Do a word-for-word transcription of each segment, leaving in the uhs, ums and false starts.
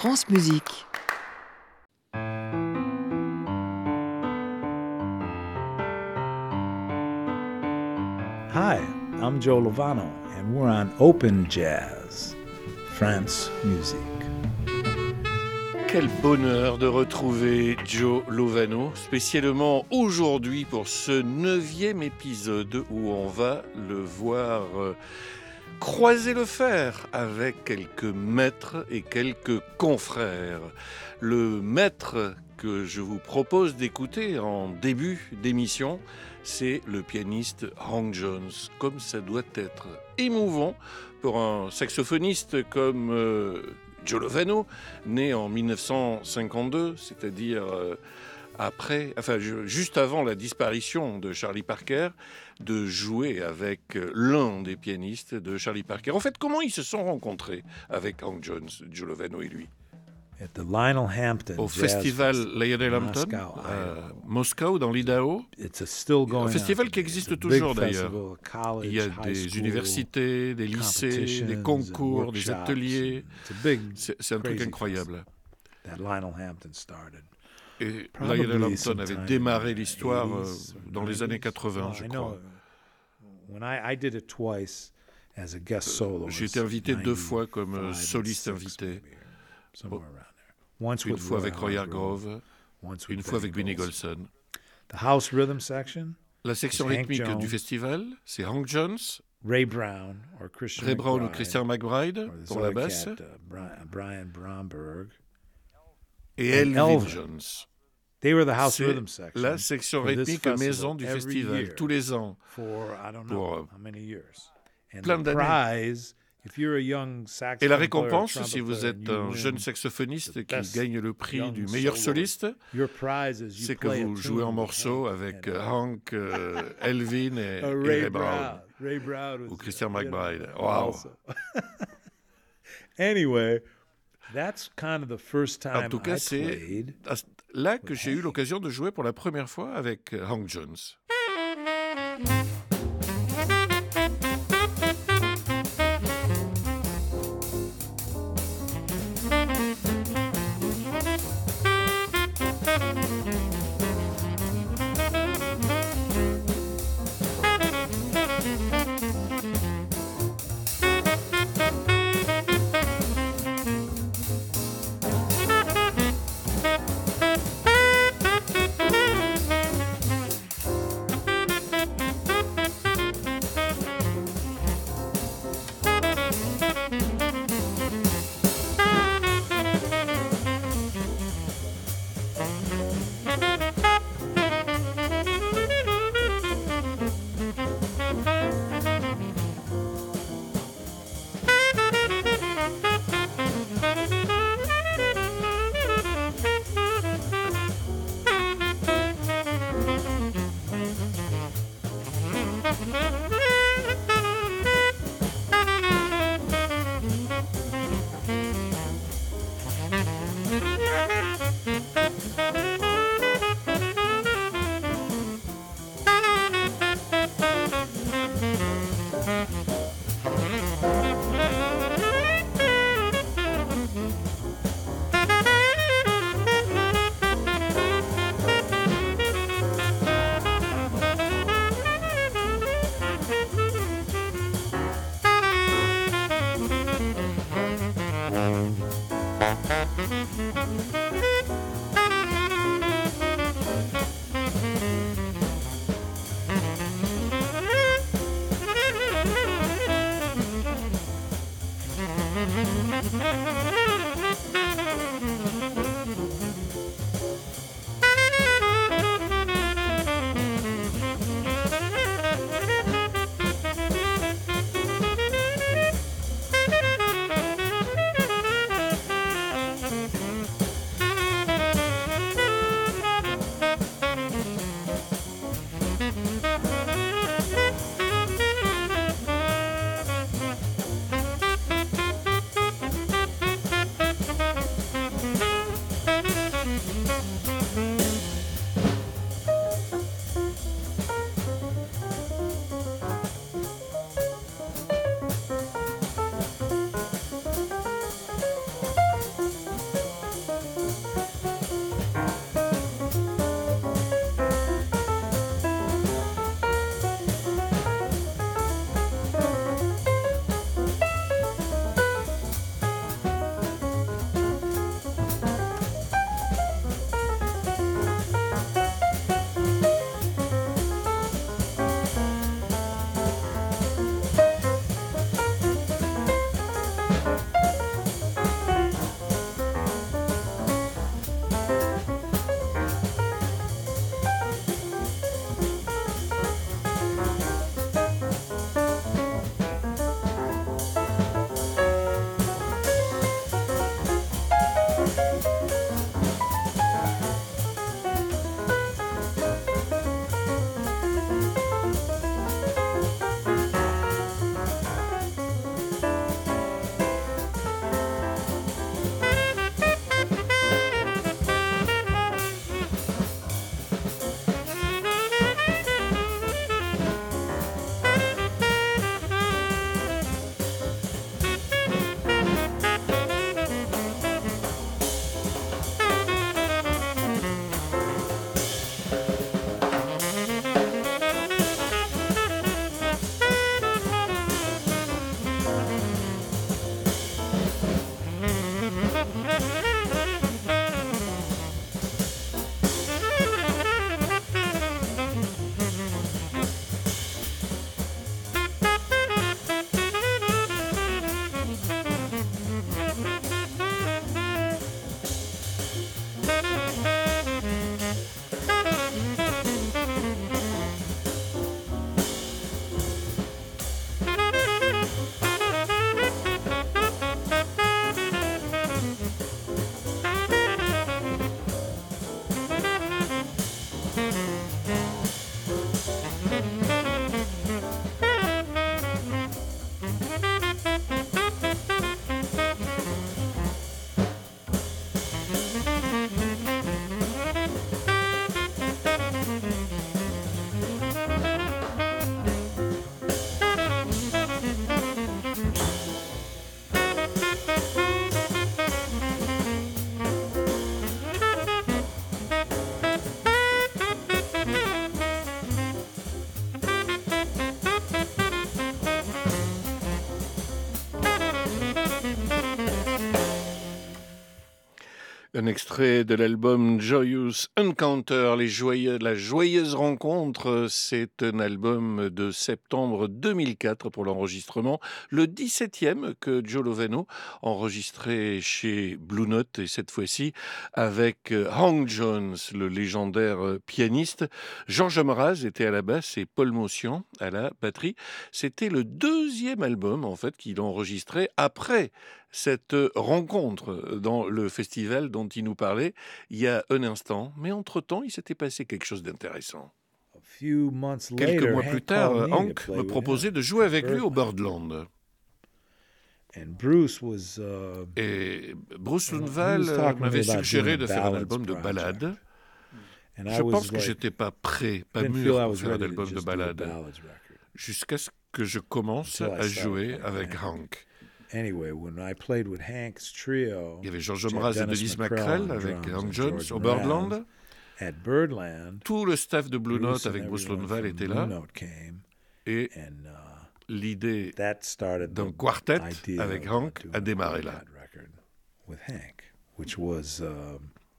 France Musique. Hi, I'm Joe Lovano, and we're on Open Jazz, France Musique. Quel bonheur de retrouver Joe Lovano, spécialement aujourd'hui pour ce neuvième épisode où on va le voir euh, croiser le fer avec quelques maîtres et quelques confrères. Le maître que je vous propose d'écouter en début d'émission, c'est le pianiste Hank Jones, comme ça doit être émouvant pour un saxophoniste comme euh, Joe Lovano, né en dix-neuf cent cinquante-deux, c'est-à-dire euh, après, enfin juste avant la disparition de Charlie Parker, de jouer avec l'un des pianistes de Charlie Parker. En fait, comment ils se sont rencontrés avec Hank Jones, Joe Lovano et lui? At the Lionel Hampton Au Jazz festival Festival, Lionel Hampton, Moscow, à Idaho. Moscou, dans l'Idaho. It's a still going Un festival on. qui existe It's a toujours, big d'ailleurs. festival, college, Il y a high des school, universités, des lycées, des competitions concours, and des workshops. ateliers. It's a big, C'est, c'est un truc crazy incroyable. that Lionel Hampton started. Et Probably Lionel Hampton sometime avait in démarré the l'histoire euh, eighties or dans les années nineties. quatre-vingts, Well, je I crois. know, when I, I did it twice as a guest solo. J'ai été invité deux fois comme euh, soliste invité. Somewhere around there. Once Une with fois avec Roy Hargrove, Hargrove, once with une fois avec Benny Golson. Golson. The house rhythm section, La section Hank rythmique Jones. du festival, c'est Hank Jones, Ray Brown or Christian Ray Brown ou McBride, Christian McBride or this pour la other basse, cat, uh, Brian, Brian Bromberg. et and Elvin Elvin. Jones. They were the house C'est rhythm section. la section for this rythmique festival maison du every festival, year tous les ans. For I don't pour, know euh, how many years. And plein the d'années. prize, if you're a young saxophone Et la player, récompense, trumpet si vous player, êtes and you un win, jeune saxophoniste the qui best gagne le prix young du meilleur soloist, soliste, your prize is you c'est que play a vous tune jouez en with morceau Hank avec and, euh, uh, Hank, euh, Elvin et, uh, et Ray Ray Brown. Brown. Ray Brown was, Ou Christian you know, McBride. Wow. also. Anyway, that's kind of the first time En tout cas, I c'est played. à ce- là que with j'ai eu Hank. l'occasion de jouer pour la première fois avec euh, Hank Jones. Un extrait de l'album Joyous Encounter, les joyeux, la joyeuse rencontre. C'est un album de septembre deux mille quatre pour l'enregistrement, le dix-septième que Joe Lovano enregistré chez Blue Note, et cette fois-ci avec Hank Jones, le légendaire pianiste. Georges Mraz était à la basse et Paul Motian à la batterie. C'était le deuxième album en fait qu'il enregistrait après cette rencontre dans le festival dont il nous parlait il y a un instant. Mais entre-temps, il s'était passé quelque chose d'intéressant. Quelques mois plus tard, Hank me proposait de jouer avec lui au Birdland. Et Bruce Lundvall m'avait suggéré de faire un album de ballades. Je pense que je n'étais pas prêt, pas mûr pour faire un album de ballades, jusqu'à ce que je commence à jouer avec Hank. Anyway, when I played with Hank's trio, il y avait George Mraz et Dennis McCrell avec Hank Jones au Birdland. At Birdland, tout le staff de Blue Note avec Bruce Lundvall était là. Et and, uh, l'idée d'un the quartet idea avec of Hank doing a démarré là. that record with Hank, which was, um,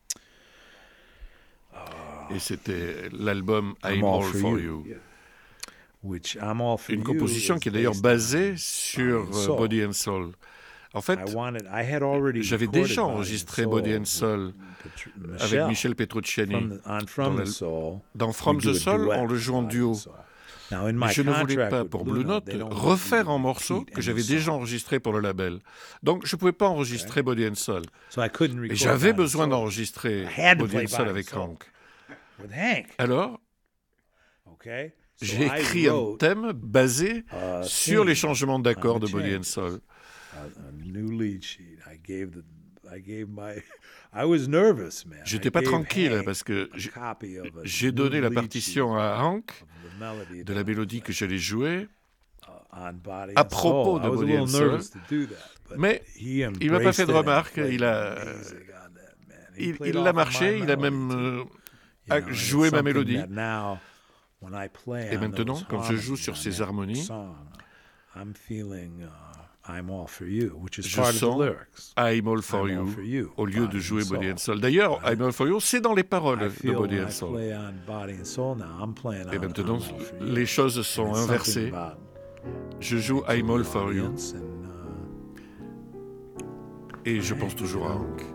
Et c'était l'album I'm, I'm All, All For, For You. You. Which I'm All For Une You composition is qui est d'ailleurs based basée on sur Body and euh, Soul. Body and Soul. En fait, I wanted, I had already j'avais recorded déjà Body and enregistré Soul Body and with Soul Petru- avec Michel Petrucciani. From the, on From dans, the la- Soul, dans From we the do a Soul, duet on le joue en Body and duo. Soul. Now, in Mais my je ne voulais contract pas with pour Blue Blue Note, Note they don't want refaire me to en morceaux repeat que j'avais any déjà song. enregistrés pour le label. Donc je ne pouvais pas enregistrer Body and Soul. So I couldn't Et record j'avais Body and besoin Soul d'enregistrer I had to Body play and Soul Body and avec Soul. Hank. with Hank. Alors, Okay? So j'ai I écrit un wrote thème basé a sur theme les changements d'accords on de the Body and changes. Soul. a, a new lead sheet. I gave the, I gave my, I was nervous, man. J'étais I pas gave tranquille Hank parce que a j'ai- copy of a j'ai new donné la lead partition à Hank sheet of the melody de la that, mélodie que j'allais jouer, uh, on Body à and propos Soul. de I was a Body little and Soul, nervous to do that, but mais he il m'a pas fait embraced de it and remarque, played il a- amazing on that, man. He il, played il off l'a of marché, my il a melody, même too. euh, You a know, and it's joué ma something mélodie. that now, when I play Et on maintenant, those quand je joue harmonies sur on ces that harmonies, song, I'm feeling uh, I'm all for you, which is je part of the sens lyrics. I'm all for I'm you, all for you, au lieu Body de and jouer Body Soul. and Soul. D'ailleurs, Right. I'm all for you, c'est dans les paroles I de feel Body when and I Soul. play on Body and Soul now, I'm playing Et on maintenant, I'm all for you. les choses And sont it's something inversées. about Je joue to I'm the all for you audience and, uh, et je pense toujours à Hank.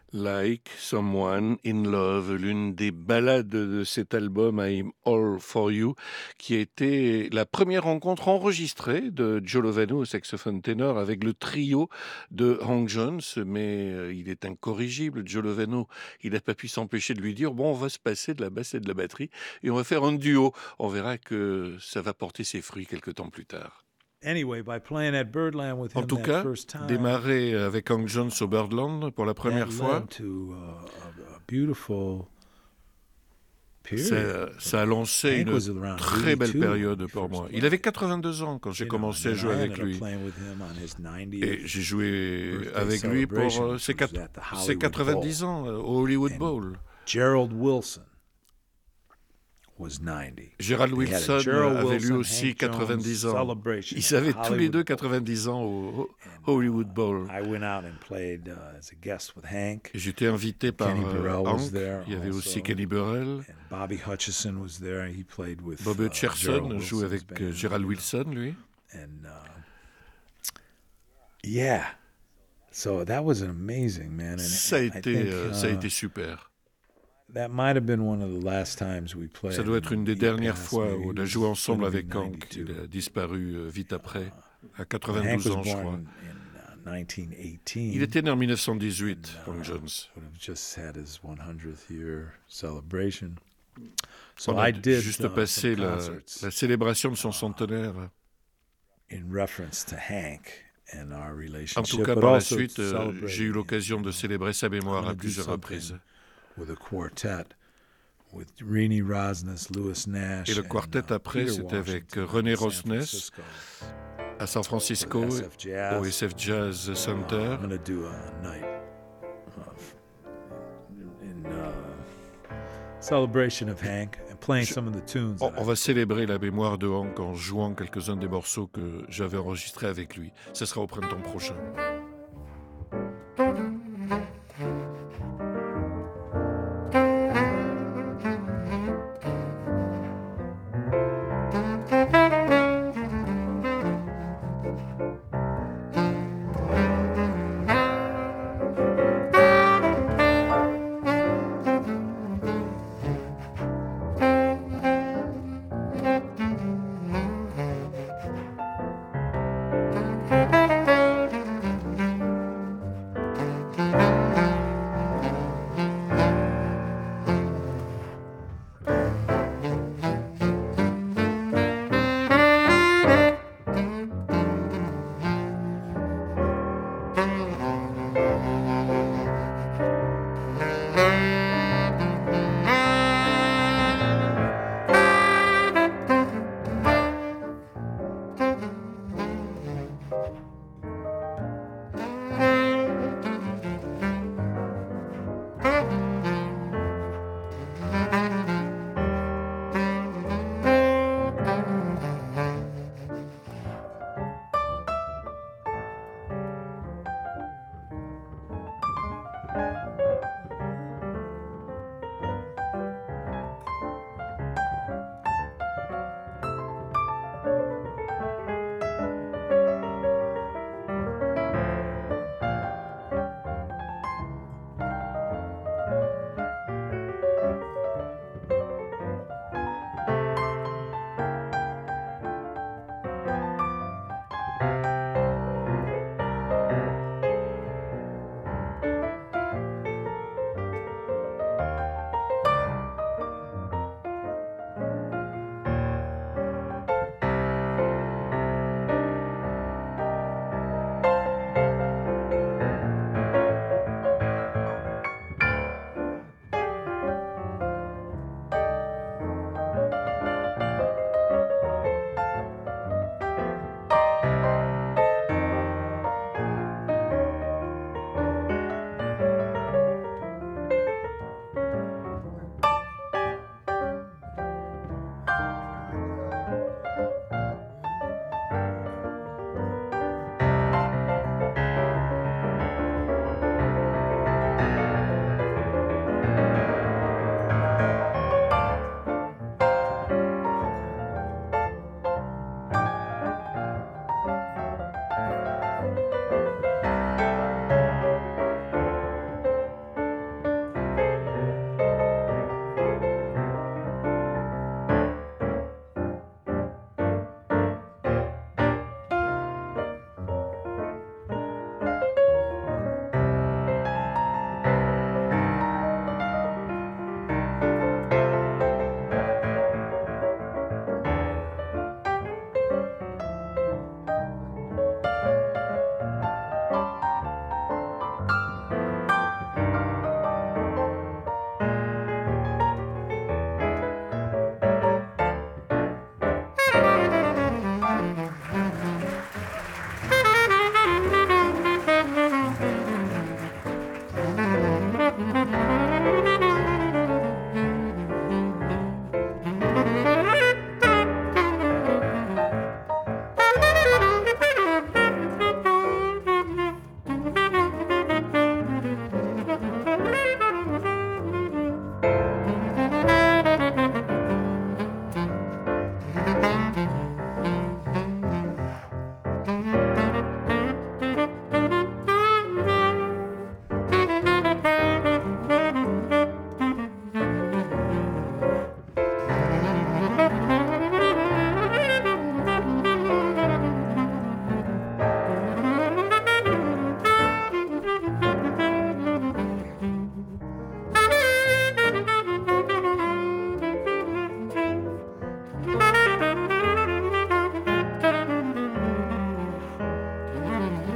Like Someone in Love, l'une des ballades de cet album I'm All For You, qui a été la première rencontre enregistrée de Joe Lovano au saxophone ténor avec le trio de Hank Jones, mais euh, il est incorrigible, Joe Lovano. Il n'a pas pu s'empêcher de lui dire, bon, on va se passer de la basse et de la batterie et on va faire un duo. On verra que ça va porter ses fruits quelque temps plus tard. Anyway, by playing at Birdland with En him tout that cas, first time, démarrer avec Hank Jones au Birdland pour la that première fois, led to uh, a, a beautiful period. ça, ça a lancé Hank une was around très belle eighty-two période when he pour first moi. played. Il avait quatre-vingt-deux ans quand j'ai You know, commencé à and then jouer I avec ended up lui. playing with him on his Et ninetieth j'ai joué birthday avec lui pour celebration, euh, which ses, was quatre- at the ses Hollywood quatre-vingt-dix Bowl. ans euh, au Hollywood And Bowl. Gerald Wilson was ninety. Gérald They had a Wilson Gerald avait lui Wilson, aussi Hank quatre-vingt-dix Jones ans. celebration Ils at avaient the tous les Hollywood deux Bowl. quatre-vingt-dix ans au And, Hollywood uh, Bowl. I went out and played uh, as a guest with Hank. Et j'étais invité par Kenny euh, Burrell was Hank. there Il y avait also. aussi Kenny Burrell. And Bobby Hutcherson was there. He played with Bob uh, Hutcherson Gerald joue Wilson's avec band, euh, Gerald you know. Wilson, lui. And uh, yeah, so that was an amazing, man. And Ça a I été, think, euh, ça a uh, été super. that might have been one of the last times we played. Ça doit être une des He dernières passed fois maybe où on a he joué was ensemble gonna be avec Hank. ninety-two. Il a disparu euh, vite après, à Hank quatre-vingt-douze was ans, je born crois. in uh, nineteen eighteen. Il était né en mille neuf cent dix-huit, and, uh, Hank Jones. would have just had his one hundredth year celebration. So On a I did juste uh, passé some la, concerts la célébration de son centenaire. in reference to Hank and our En relationship, tout cas, but par la also suite, to euh, celebrate j'ai eu him. l'occasion de célébrer sa mémoire I'm à gonna do plusieurs something reprises. with a quartet with Renee Rosnes, Lewis Nash, Et le and, quartet uh, après, Peter c'était avec Washington René in San Rosnes Francisco à San Francisco, for S F Jazz. au S F Jazz Uh, Center. I'm going to do a night of, in uh, celebration of Hank and playing Je- some of the tunes. On, that on I- va célébrer la mémoire de Hank en jouant quelques-uns des morceaux que j'avais enregistrés avec lui. Ce sera au printemps prochain.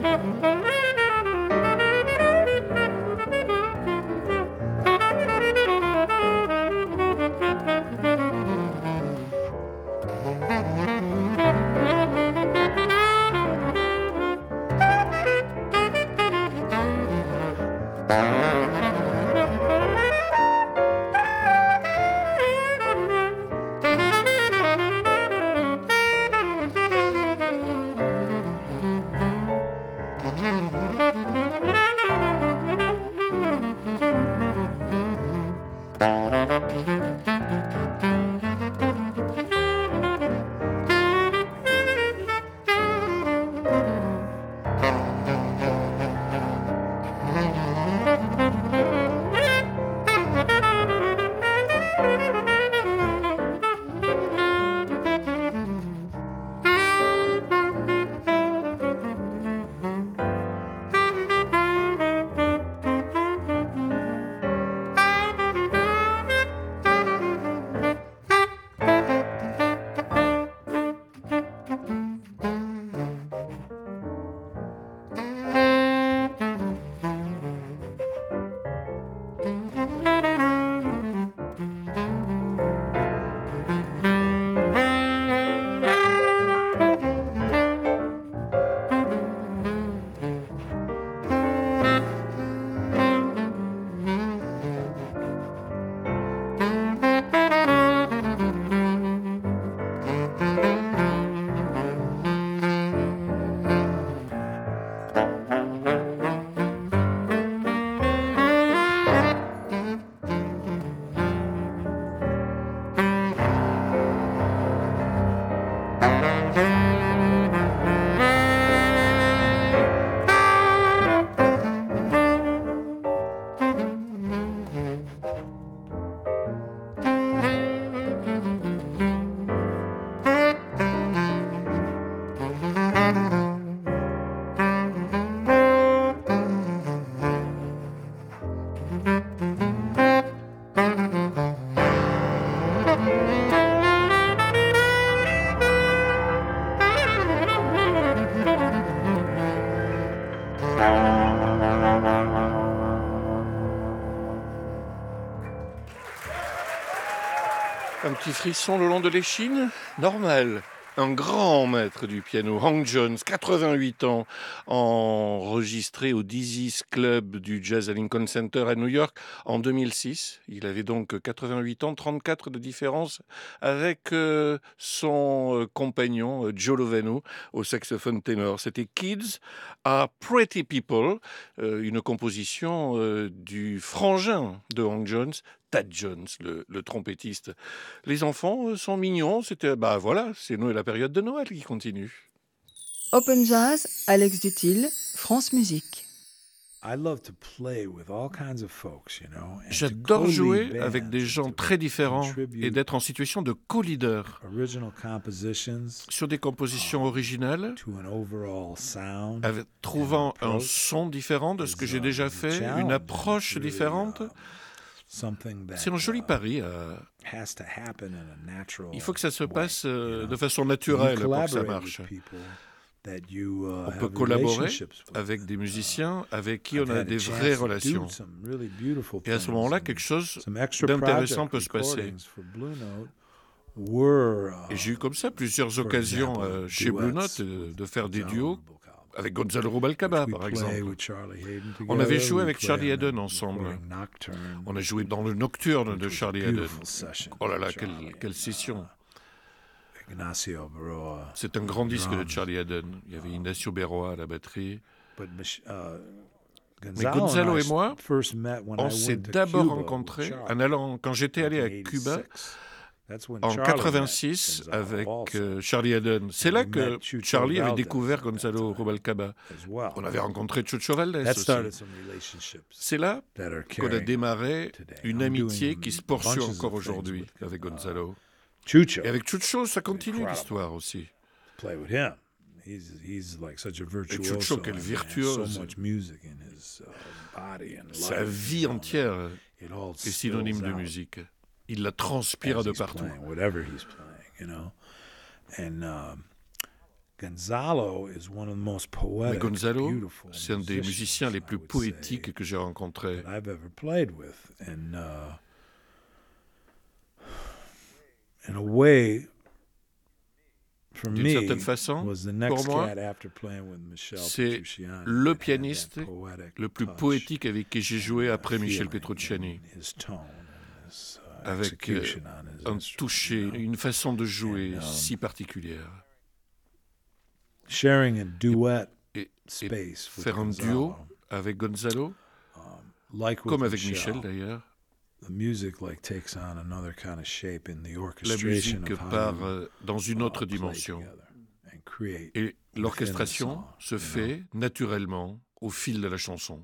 Un petit frisson le long de l'échine? Normal. Un grand maître du piano, Hank Jones, quatre-vingt-huit ans, enregistré au Dizzy's Club du Jazz à Lincoln Center à New York en deux mille six. Il avait donc quatre-vingt-huit ans, trente-quatre de différence avec euh, son euh, compagnon euh, Joe Lovano au saxophone ténor. C'était Kids are Pretty People, euh, une composition euh, du frangin de Hank Jones, Thad Jones, le, le trompettiste. Les enfants sont mignons, c'était, bah voilà, c'est Noël, la période de Noël qui continue. Open Jazz, Alex Dutil, France Musique. J'adore jouer avec des gens très différents et d'être en situation de co-leader sur des compositions originales, avec, trouvant un son différent de ce que j'ai déjà fait, une approche différente. C'est un joli pari. Euh... Il faut que ça se passe euh, de façon naturelle pour que ça marche. On peut collaborer avec des musiciens avec qui on a des vraies relations. Et à ce moment-là, quelque chose d'intéressant peut se passer. Et j'ai eu comme ça plusieurs occasions euh, chez Blue Note de, de faire des duos avec Gonzalo Rubalcaba, par exemple. On avait joué avec Charlie Haden ensemble. On a joué dans le Nocturne de Charlie Haden. Oh là là, quelle, quelle session! C'est un grand disque de Charlie Haden. Il y avait Ignacio Berroa à la batterie. Mais Gonzalo et moi, on s'est d'abord rencontrés en allant, quand j'étais allé à Cuba, en quatre-vingt-six avec euh, Charlie Haden. C'est là que Charlie avait découvert Gonzalo Rubalcaba. On avait rencontré Chucho Valdés aussi. C'est là qu'on a démarré une amitié qui se poursuit encore aujourd'hui avec Gonzalo. Et avec Chucho, ça continue l'histoire aussi. Et Chucho, quel virtuose. Sa vie entière est synonyme de musique. Il la transpire de partout. Gonzalo is one of the most Mais poetic, Gonzalo, beautiful c'est un des musiciens les musicians, plus I would say, poétiques que j'ai rencontrés. that I've ever played with. And uh, in a way, for D'une me, certaine façon, was the pour next moi, cat after playing with Michel c'est Petrucciani le that had pianiste that poetic le plus touch poétique avec qui j'ai joué and, uh, après Michel feeling Petrucciani, in his tone and his, uh, avec euh, execution on his un instrument, toucher, you know. une façon de jouer And, um, si particulière. Sharing a duet Et, et space with faire un Gonzalo, duo avec Gonzalo, um, like with comme avec Michel, Michel d'ailleurs, the music like takes on another kind of shape in the la orchestration musique of how part you, euh, dans une uh, autre play dimension. together and create Et within the l'orchestration song, se you know. fait naturellement au fil de la chanson.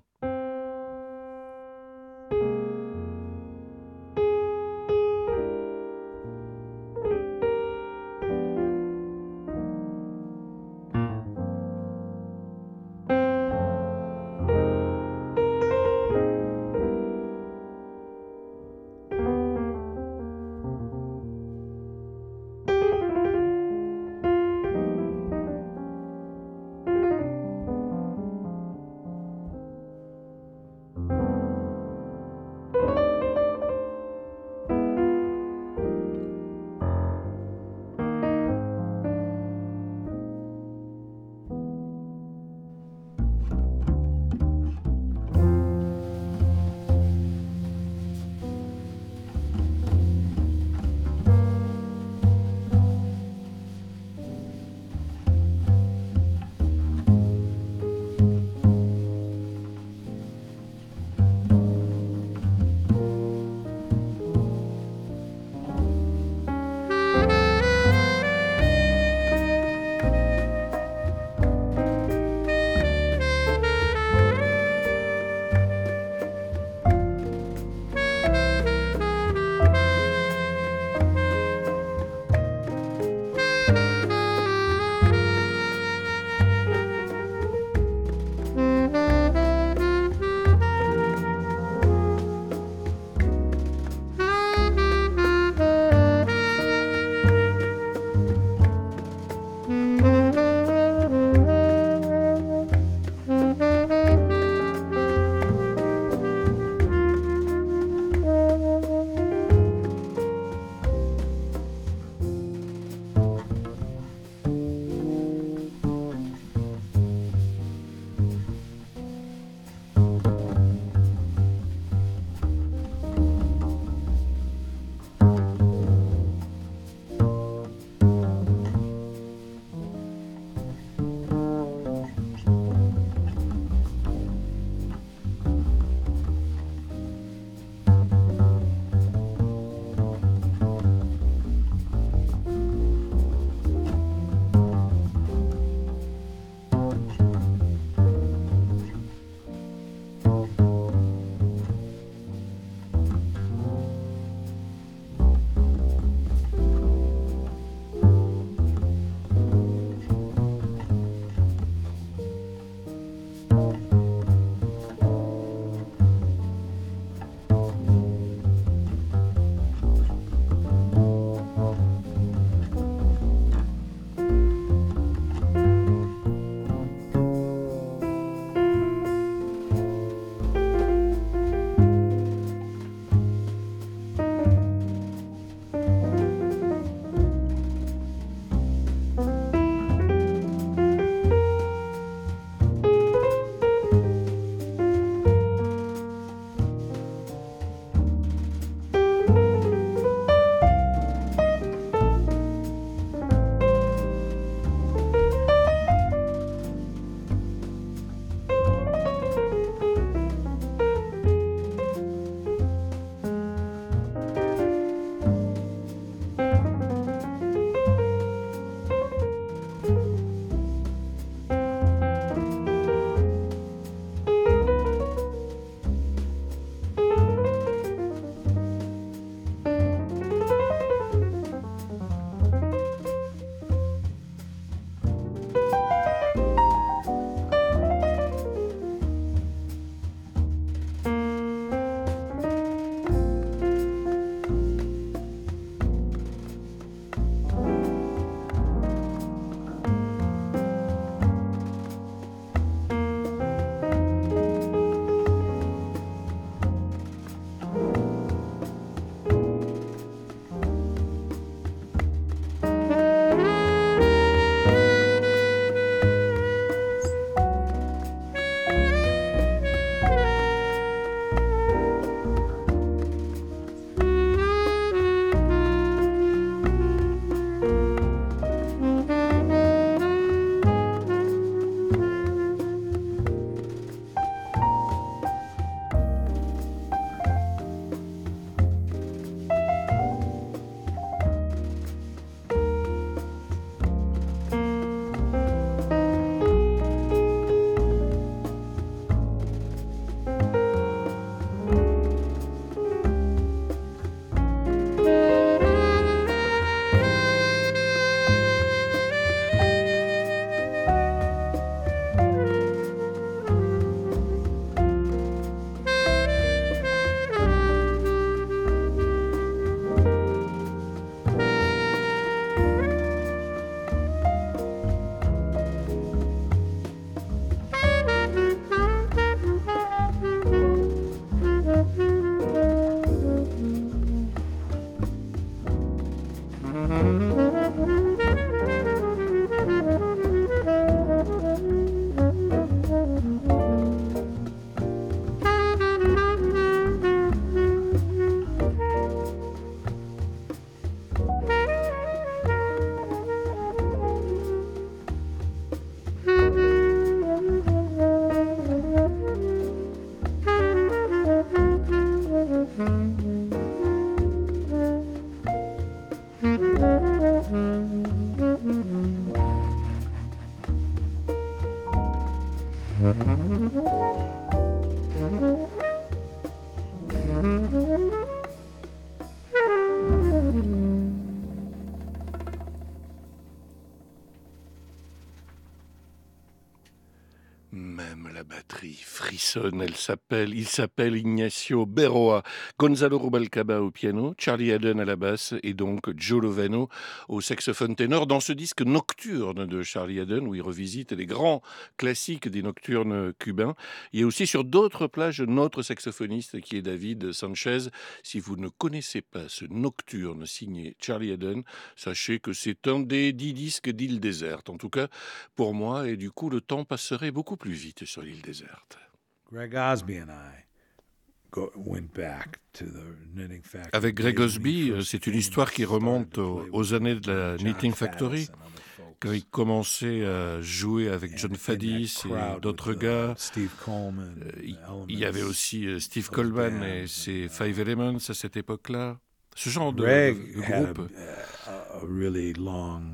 Même la batterie frissonne, elle s'appelle, il s'appelle Ignacio Berroa, Gonzalo Rubalcaba au piano, Charlie Haden à la basse et donc Joe Lovano au saxophone ténor dans ce disque nocturne de Charlie Haden où il revisite les grands classiques des nocturnes cubains. Il y a aussi sur d'autres plages notre saxophoniste qui est David Sanchez. Si vous ne connaissez pas ce nocturne signé Charlie Haden, sachez que c'est un des dix disques d'Île Déserte. En tout cas, pour moi, et du coup, le temps passerait beaucoup plus vite sur l'île déserte. Greg Osby and I go, went back to the Knitting Factory. Avec Greg Osby, c'est une histoire qui remonte aux, aux années de la Knitting Factory, quand il commençait à jouer avec John Faddis et d'autres gars. Il, il y avait aussi Steve Coleman et ses Five Elements à cette époque-là. Ce genre de, de groupe. A, a really long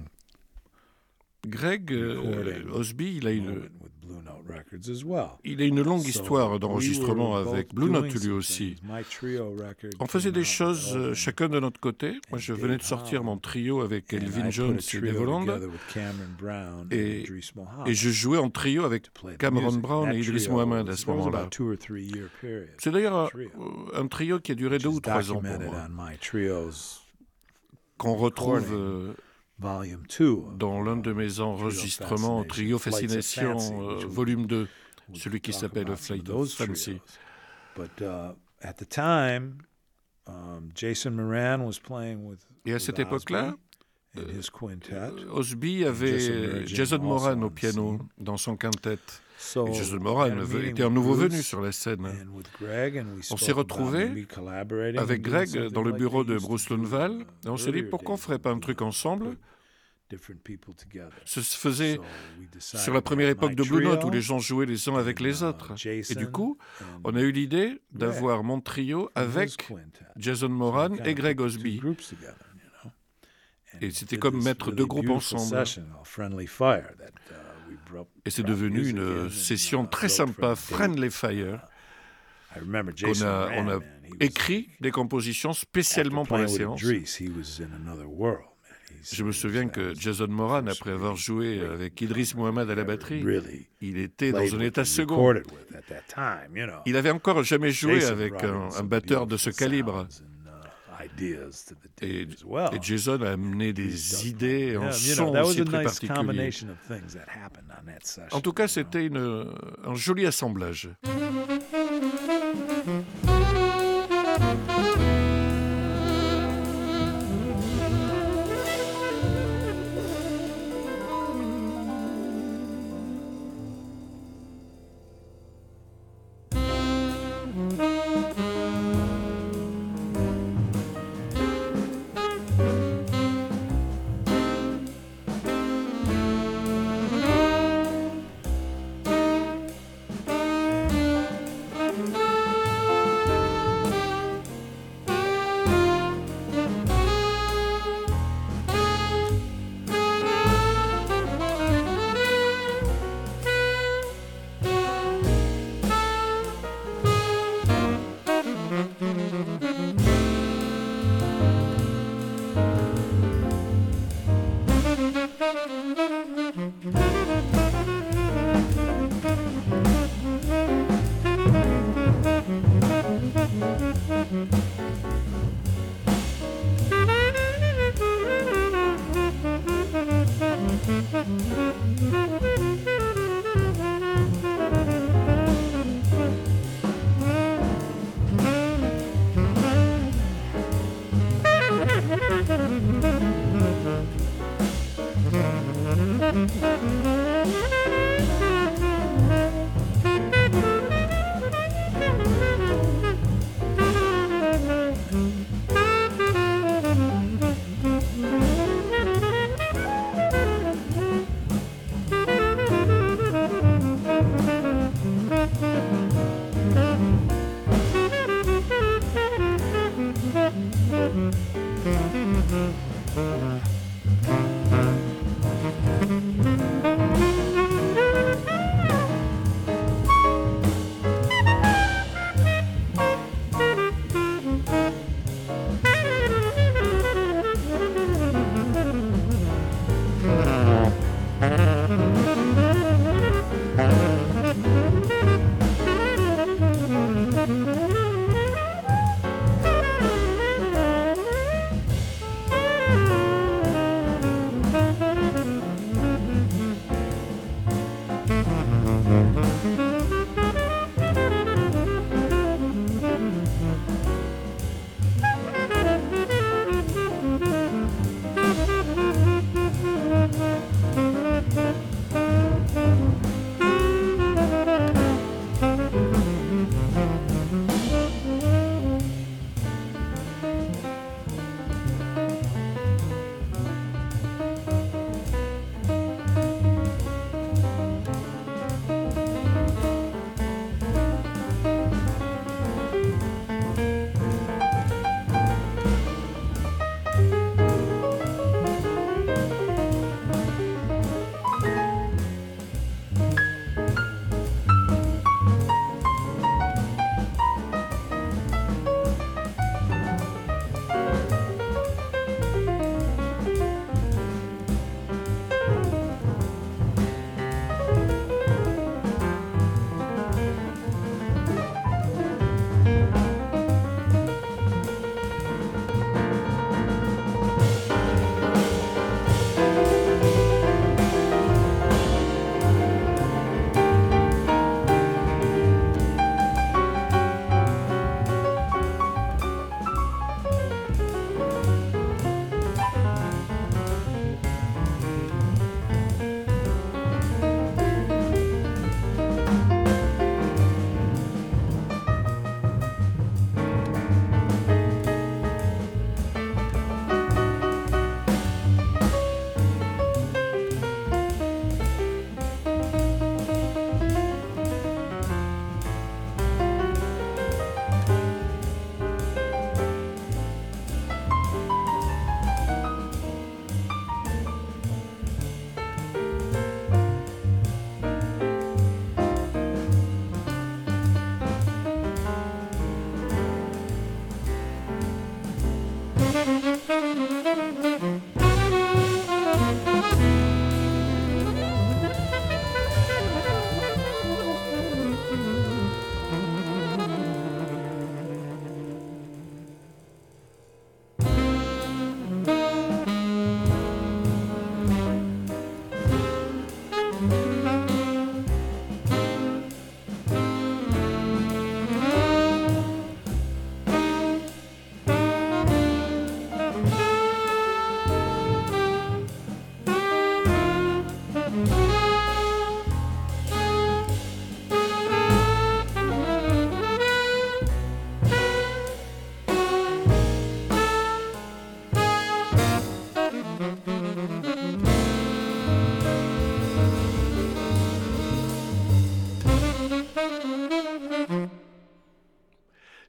Greg euh, Osby, il a une, well. il a une longue So histoire d'enregistrement we avec both Blue Note doing lui some aussi. things. My trio record On faisait came des out choses with euh, Elvin chacun de notre côté. Moi, je and venais de Dave sortir mon Holland. trio avec And Elvin I Jones put a et trio Dave Holland. together with Cameron Brown Et- and Idris Muhammad Et je jouais en trio avec to play the Cameron music. Brown That et Idris trio Muhammad à was- ce that was moment-là. about two or three year period. C'est d'ailleurs un, Trio. un trio qui a duré deux Which ou is trois ans pour documented moi, on my trios qu'on retrouve recording. euh, volume two of, dans l'un de mes uh, enregistrements Trio Trio Fascination, Fascination, Flights of Fancy, euh, which we- volume deux, we celui qui talk s'appelle about some Flight of of those Fancy. trios. But uh, at the time, um, Jason Moran was playing with, Et à with cette Osby époque-là, and his quintet. Osby Jason avait Moran Jason also Moran on au the piano scene. dans son quintet. So Et Jason we Moran had a meeting était un with nouveau Bruce venu sur la scène. and with Greg, and we On spoke s'est about retrouvés maybe collaborating avec and doing Greg something dans le like bureau they de used Bruce to do, Lundvall. uh, Et on s'est dit, earlier pourquoi on days ferait pas un with truc Blue Note, ensemble? put different people together. Ce se faisait So we decided sur la première that époque my de Blue Note où trio les gens jouaient les uns avec and, les uh, autres. Et Jason du coup, and on a eu l'idée Greg d'avoir mon trio from his avec quintet. Jason So Moran we kind et of Greg put the two Osby. groups together, you know. And Et we c'était did comme this mettre really deux groupes beautiful ensemble. session called Friendly Fire that, uh, we brought- Et c'est brought devenu music in une and, session uh, très wrote sympa, from Friendly tape. Fire, I remember qu'on Jason a, Moran, on a man, he was écrit like- des compositions after spécialement pour la playing with séance. Idris, he was in another world, man. He's- Je me souviens that que was Jason Moran, first après avoir joué great avec Idris Muhammad à la batterie, really il était dans played un with état and second. recorded with at that time, you know. Il avait encore jamais joué Jason avec brought un, in un some batteur de ce beautiful calibre. sounds and, uh, ideas to the Et, tape as well. et Jason a amené des idées, Yeah, un you son know, that was aussi a très nice particulier. combination of things that happened on that session, En tout cas, you know. c'était une- un joli assemblage.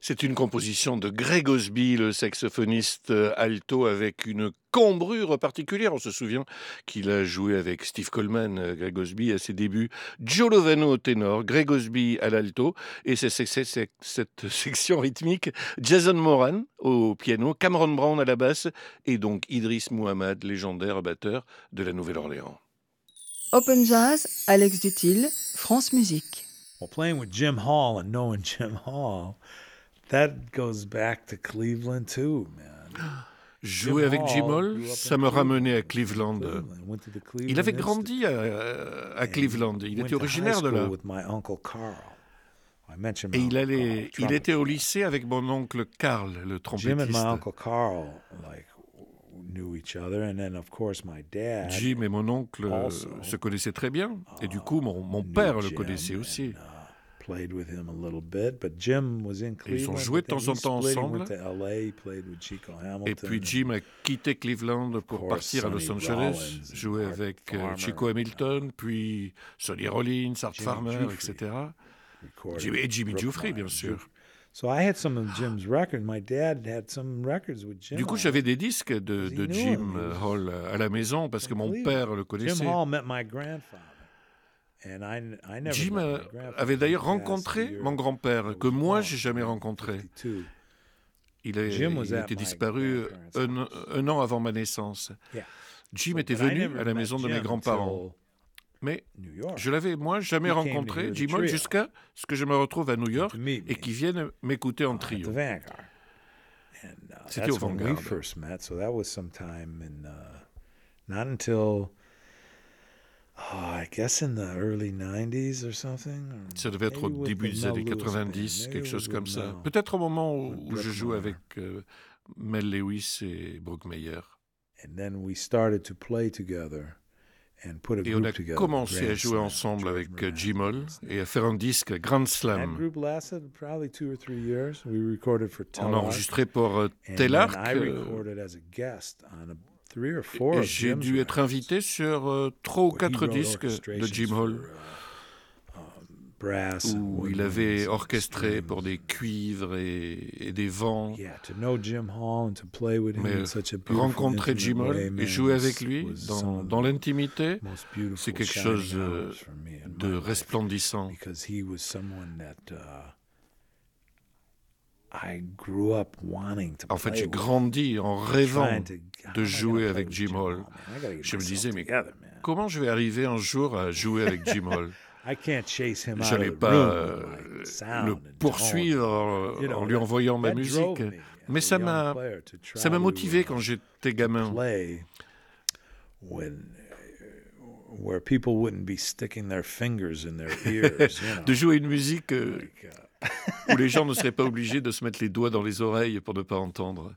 C'est une composition de Greg Osby, le saxophoniste alto, avec une cambrure particulière. On se souvient qu'il a joué avec Steve Coleman, Greg Osby, à ses débuts. Joe Lovano au ténor, Greg Osby à l'alto. Et c'est, c'est, c'est, c'est cette section rythmique, Jason Moran au piano, Cameron Brown à la basse et donc Idriss Muhammad, légendaire batteur de la Nouvelle-Orléans. Open Jazz, Alex Dutil, France Musique. Well, playing with Jim Hall and knowing Jim Hall, that goes back to Cleveland too, man. Jouer avec Jim Hall, ça me ramenait à Cleveland. Il avait grandi à, à Cleveland, il était originaire de là. Et il, allait, il était au lycée avec mon oncle Carl, le trompettiste. Jim et mon oncle euh, se connaissaient très bien, et du coup, mon, mon père le connaissait aussi. Et ils ont joué de temps en temps ensemble. Et puis Jim a quitté Cleveland pour partir à Los Angeles, jouer avec euh, Chico Hamilton, puis Sonny Rollins, Art Farmer, et cetera. Jimmy, et Jimmy Giuffre, bien sûr. Du coup, j'avais des disques de, de Jim Hall à la maison parce que mon père le connaissait. Jim avait d'ailleurs rencontré mon grand-père, que moi, j'ai jamais rencontré. Il, est, il était disparu un, un an avant ma naissance. Jim était venu à la maison de mes grands-parents. Mais je l'avais, moi, jamais rencontré, Jim Hall, jusqu'à ce que je me retrouve à New York et qu'il vienne m'écouter en trio. C'était au Vanguard. Ça devait être au début des années quatre-vingt-dix, quelque chose comme ça. Peut-être au moment où, où je joue avec euh, Mel Lewis et Brooke Meyer. Et on a commencé à jouer ensemble avec Jim Hall et à faire un disque Grand Slam. On a enregistré pour euh, Telarc. Euh, et j'ai dû être invité sur euh, trois ou quatre disques de Jim Hall où il avait orchestré pour des cuivres et, et des vents. Mais rencontrer Jim Hall et jouer avec lui dans, dans l'intimité, c'est quelque chose de resplendissant. En fait, j'ai grandi en rêvant de jouer avec Jim Hall. Je me disais, mais comment je vais arriver un jour à jouer avec Jim Hall ? Je n'allais pas euh, le poursuivre en, en lui envoyant ma musique, mais ça m'a, ça m'a motivé quand j'étais gamin. De jouer une musique euh, où les gens ne seraient pas obligés de se mettre les doigts dans les oreilles pour ne pas entendre.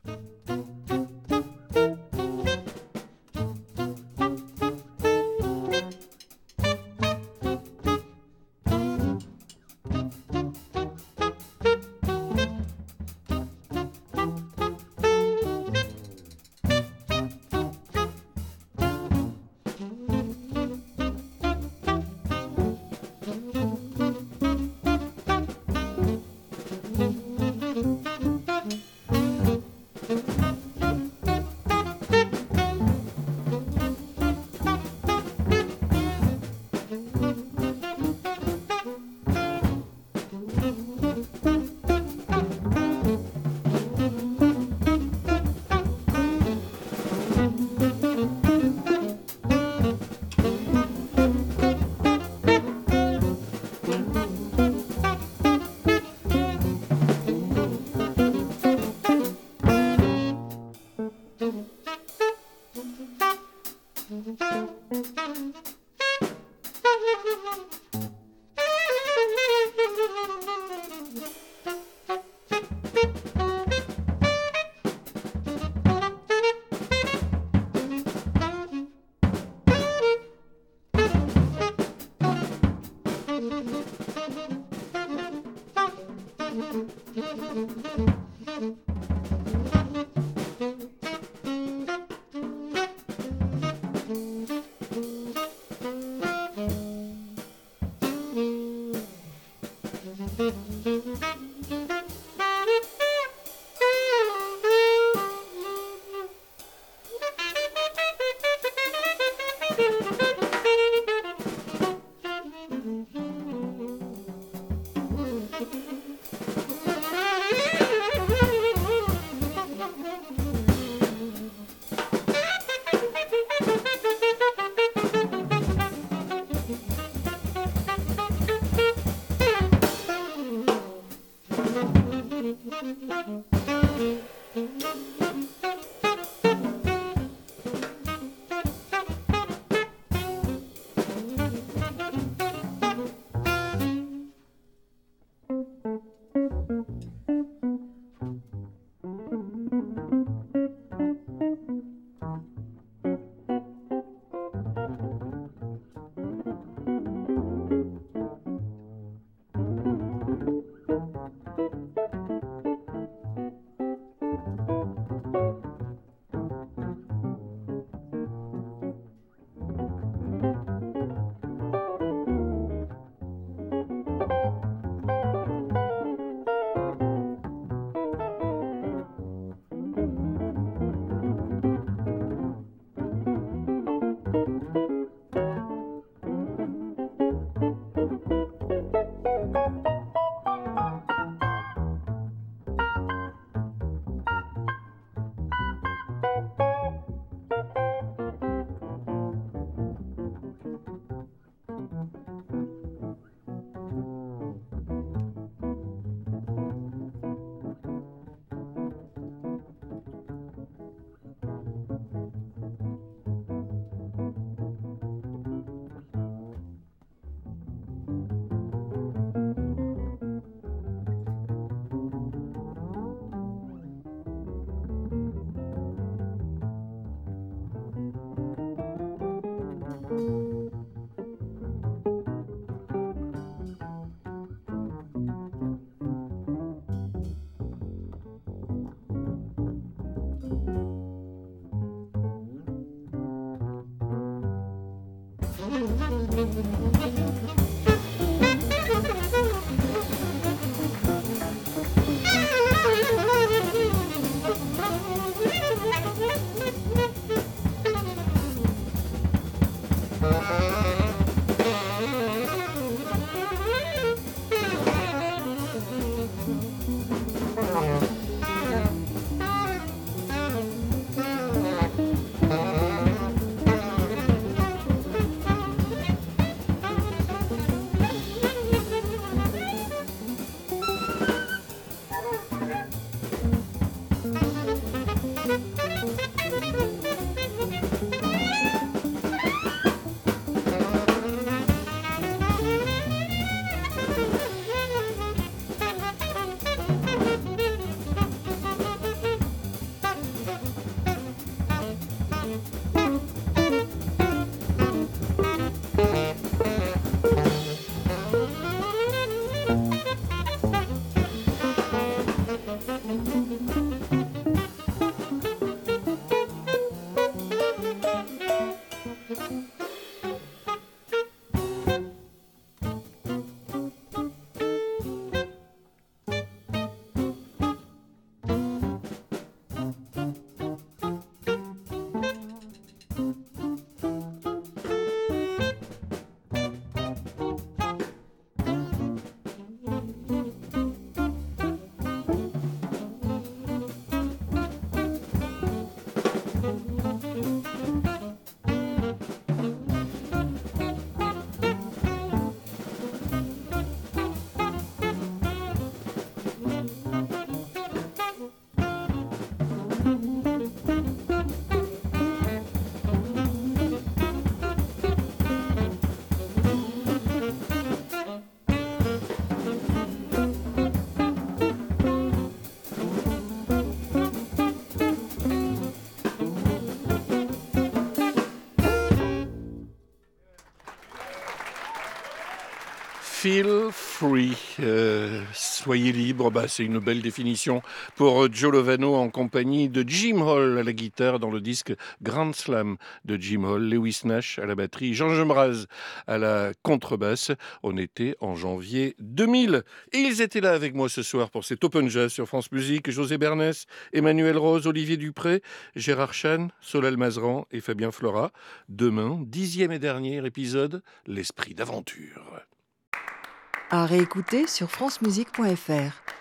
Feel free, euh, soyez libre, bah, c'est une belle définition pour Joe Lovano en compagnie de Jim Hall à la guitare dans le disque Grand Slam de Jim Hall, Lewis Nash à la batterie, Jean Gemraz à la contrebasse. On était en janvier deux mille et ils étaient là avec moi ce soir pour cet Open Jazz sur France Musique. José Bernès, Emmanuel Rose, Olivier Dupré, Gérard Chan, Solal Mazran et Fabien Flora. Demain, dixième et dernier épisode, l'esprit d'aventure. À réécouter sur francemusique point f r.